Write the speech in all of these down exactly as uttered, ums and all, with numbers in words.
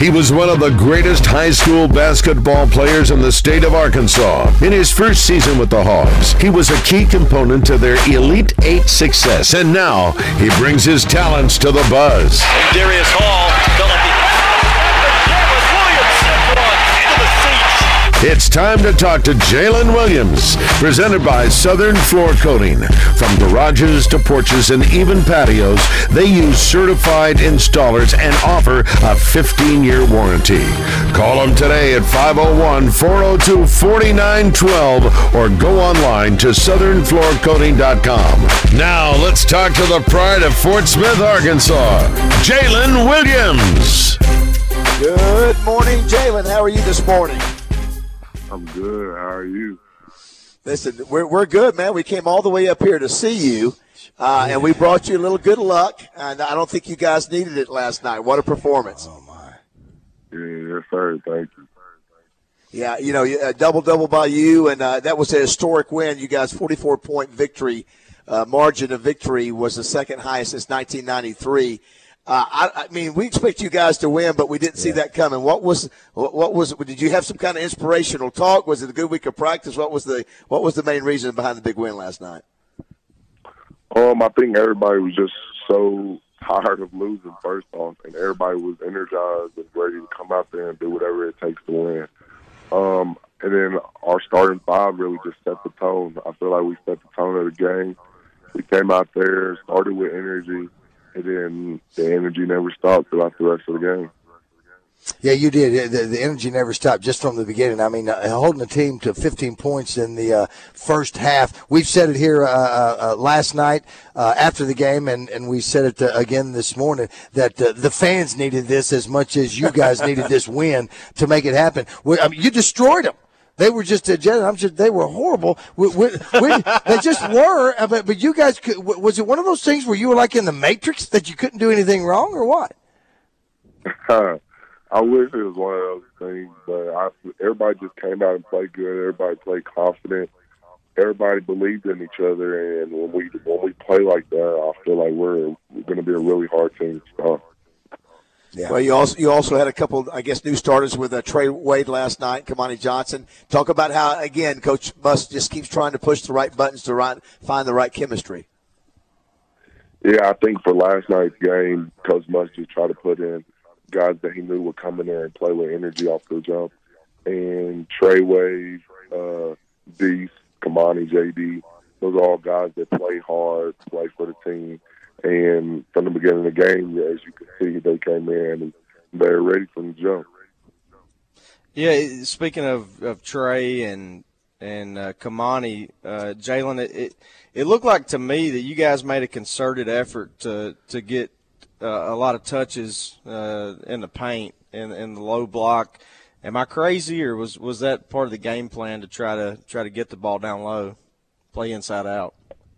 He was one of the greatest high school basketball players in the state of Arkansas. In his first season with the Hogs, he was a key component to their Elite Eight success, and now he brings his talents to the Buzz. Darius Hall, It's time to talk to Jalen Williams, presented by Southern Floor Coating. From garages to porches and even patios, they use certified installers and offer a fifteen-year warranty. Call them today at five oh one, four oh two, four nine one two or go online to southern floor coating dot com. Now let's talk to the pride of Fort Smith, Arkansas, Jalen Williams. Good morning, Jalen. How are you this morning? I'm good. How are you? Listen, we're we're good, man. We came all the way up here to see you, uh, and we brought you a little good luck. And I don't think you guys needed it last night. What a performance! Oh my! Yeah, yes, sir. Thank you. Yeah, you know, a double double by you, and uh, that was a historic win. You guys, forty-four point victory uh, margin of victory was the second highest since nineteen ninety-three. Uh, I, I mean, we expect you guys to win, but we didn't see that coming. What was, what, what was? Did you have some kind of inspirational talk? Was it a good week of practice? What was the, what was the main reason behind the big win last night? Um, I think everybody was just so tired of losing first off, and everybody was energized and ready to come out there and do whatever it takes to win. Um, and then our starting five really just set the tone. I feel like we set the tone of the game. We came out there, started with energy. And then the energy never stopped throughout the rest of the game. Yeah, you did. The, the energy never stopped just from the beginning. I mean, uh, holding the team to fifteen points in the uh, first half. We've said it here uh, uh, last night uh, after the game, and, and we said it uh, again this morning, that uh, the fans needed this as much as you guys needed this win to make it happen. We, I mean, you destroyed them. They were just a I'm just they were horrible. We, we, we, they just were. But, but you guys, could, was it one of those things where you were like in the Matrix that you couldn't do anything wrong, or what? I wish it was one of those things, but I, everybody just came out and played good. Everybody played confident. Everybody believed in each other, and when we when we play like that, I feel like we're, we're going to be a really hard team to stop. Yeah. Well, you also you also had a couple, I guess, new starters with uh, Trey Wade last night, Kamani Johnson. Talk about how, again, Coach Muss just keeps trying to push the right buttons to right, find the right chemistry. Yeah, I think for last night's game, Coach Muss just tried to put in guys that he knew would come in there and play with energy off the jump. And Trey Wade, uh, Deese, Kamani, J D, those are all guys that play hard, play for the team. And from the beginning of the game, as you can see, they came in and they're ready from the jump. Yeah, speaking of, of Trey and and uh, Kamani, uh, Jalen, it, it it looked like to me that you guys made a concerted effort to to get uh, a lot of touches uh, in the paint in in the low block. Am I crazy, or was, was that part of the game plan to try to try to get the ball down low, play inside out?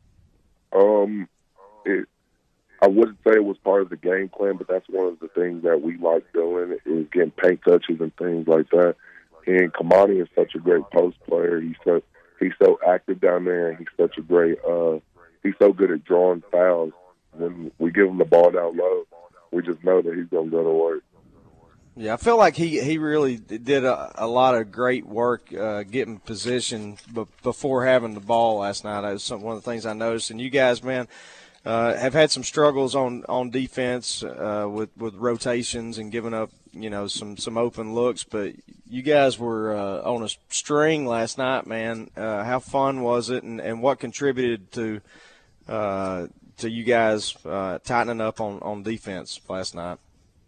Um, it. I wouldn't say it was part of the game plan, but that's one of the things that we like doing is getting paint touches and things like that. And Kamani is such a great post player. He's so he's so active down there, and he's such a great. Uh, he's so good at drawing fouls. When we give him the ball down low, we just know that he's going to go to work. Yeah, I feel like he, he really did a, a lot of great work uh, getting position b- before having the ball last night. That was some, one of the things I noticed. And you guys, man, Uh, have had some struggles on, on defense uh, with, with rotations and giving up, you know, some, some open looks. But you guys were uh, on a string last night, man. Uh, how fun was it, and, and what contributed to uh, to you guys uh, tightening up on, on defense last night?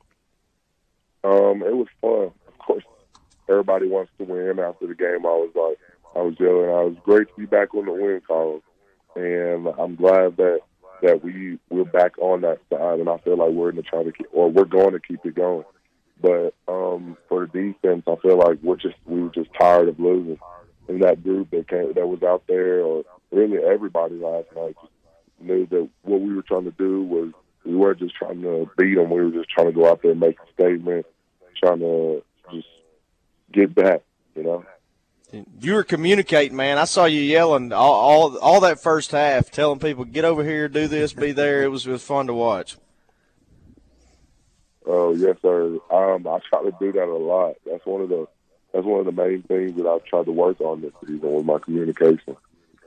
Um, it was fun. Of course, everybody wants to win. After the game, I was like, I was yelling. I was great to be back on the win column, and I'm glad that. that we, we're back on that side, and I feel like we're going to try to keep, or we're going to keep it going. But um, for the defense, I feel like we're just we were just tired of losing. And that group that came, that was out there, or really everybody last night, just knew that what we were trying to do was we weren't just trying to beat them. We were just trying to go out there and make a statement, trying to just get back, you know. You were communicating, man. I saw you yelling all, all all that first half, telling people, get over here, do this, be there. It was, it was fun to watch. Oh yes, sir. Um, I try to do that a lot. That's one of the that's one of the main things that I've tried to work on this season with my communication.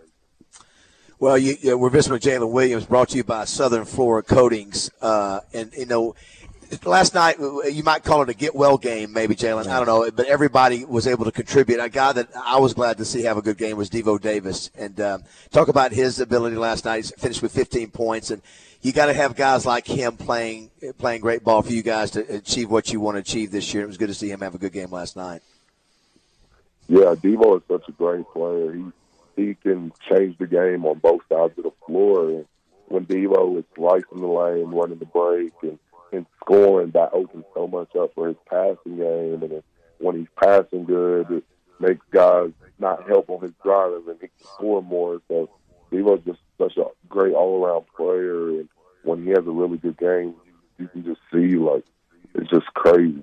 Well, you, you, we're visiting with Jalen Williams, brought to you by Southern Florida Coatings. Uh, and, you know, last night, you might call it a get-well game, maybe, Jalen. I don't know. But everybody was able to contribute. A guy that I was glad to see have a good game was Devo Davis. And um, talk about his ability last night. He finished with fifteen points. And you got to have guys like him playing playing great ball for you guys to achieve what you want to achieve this year. It was good to see him have a good game last night. Yeah, Devo is such a great player. He he can change the game on both sides of the floor. And when Devo is slicing the lane, running the break, and, and scoring, that opens so much up for his passing game. And when he's passing good, it makes guys not help on his driving, and he can score more. So Devo's just such a great all-around player. And when he has a really good game, you, you can just see, like, it's just crazy.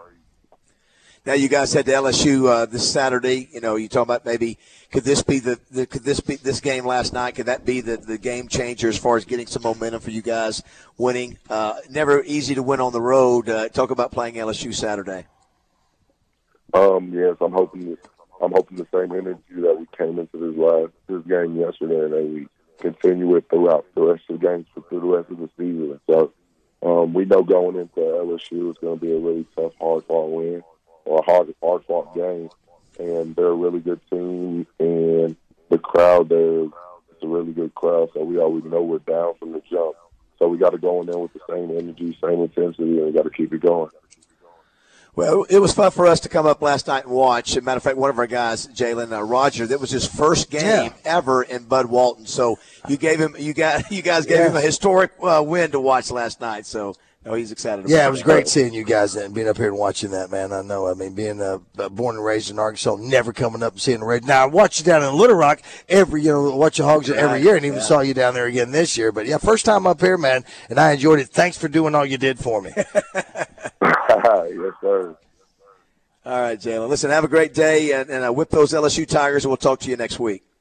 Now you guys head to L S U uh, this Saturday. You know, you talk about maybe could this be the, the could this be this game last night? Could that be the, the game changer as far as getting some momentum for you guys winning? Uh, never easy to win on the road. Uh, talk about playing L S U Saturday. Um, yes, I'm hoping I'm hoping the same energy that we came into this last this game yesterday, and that we continue it throughout the rest of the games for through the rest of the season. So um, we know going into L S U it's going to be a really tough, hard-fought win. Or a hard, hard-fought game, and they're a really good team, and the crowd there is a really good crowd, so we always know we're down from the jump. So we got to go in there with the same energy, same intensity, and we got to keep it going. Well, it was fun for us to come up last night and watch. As a matter of fact, one of our guys, Jalen uh, Roger, that was his first game yeah. ever in Bud Walton. So you gave him, you got, you guys gave yeah. him a historic uh, win to watch last night. So. Oh, he's excited about Yeah, it was great seeing you guys and being up here and watching that, man. I know. I mean, being uh, born and raised in Arkansas, never coming up and seeing the Raiders. Now, I watch you down in Little Rock every, you know, watch the Hogs every year, and even yeah. saw you down there again this year. But, yeah, first time up here, man, and I enjoyed it. Thanks for doing all you did for me. Yes, sir. All right, Jalen. Listen, have a great day, and, and uh, whip those L S U Tigers, and we'll talk to you next week.